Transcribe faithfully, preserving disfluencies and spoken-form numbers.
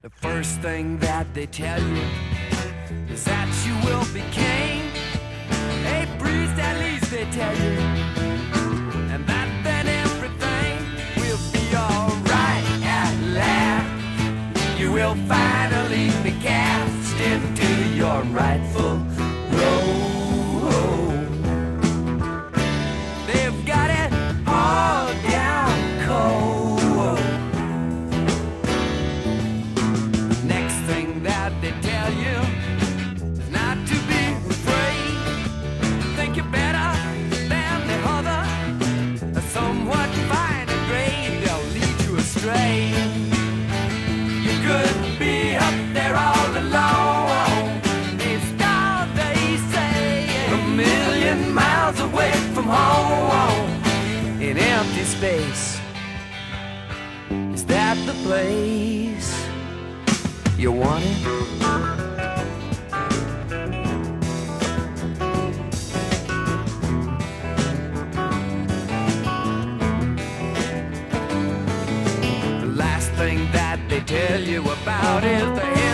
The first thing that they tell you is that you will be king. A priest, at least they tell you, and that then everything will be alright at last. You will finally be cast into your rightful role. They've got it all down cold. Next thing that they tell you is not to be afraid. Think you're better than the other. A somewhat finer grade, they'll lead you astray. You could be up there all alone. It's all they say. A million miles away from home, in empty space. Is that the place you want it? The last thing that they tell you about is the end.